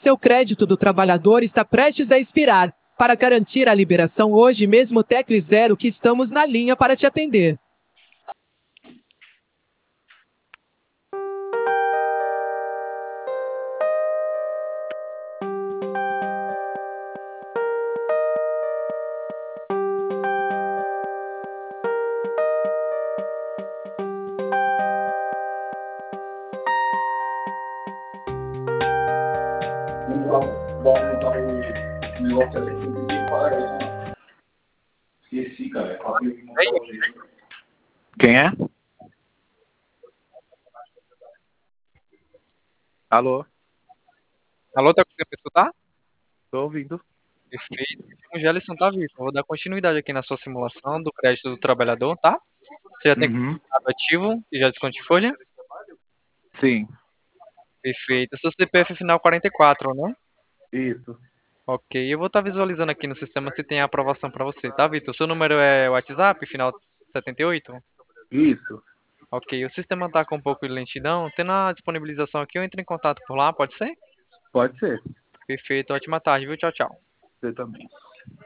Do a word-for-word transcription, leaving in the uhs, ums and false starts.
Seu crédito do trabalhador está prestes a expirar. Para garantir a liberação hoje mesmo, tecle zero que estamos na linha para te atender. Esqueci, cara. Acabei de Ei, montar o jeito. quem é? Alô, Alô, tá conseguindo me escutar? tô ouvindo. Perfeito. O Gelson tá vivo. Vou dar continuidade aqui na sua simulação do crédito do trabalhador, tá? Você já tem Uhum. contrato ativo e já desconto de folha? Sim, Perfeito. Seu C P F final quarenta e quatro, né? isso. Ok, eu vou estar visualizando aqui no sistema se tem a aprovação para você, tá, Vitor? Seu número é WhatsApp, final setenta e oito? Isso. Ok, o sistema tá com um pouco de lentidão. Tendo a disponibilização aqui, eu entro em contato por lá, pode ser? Pode ser. Perfeito, ótima tarde, viu? Tchau, tchau. Você também.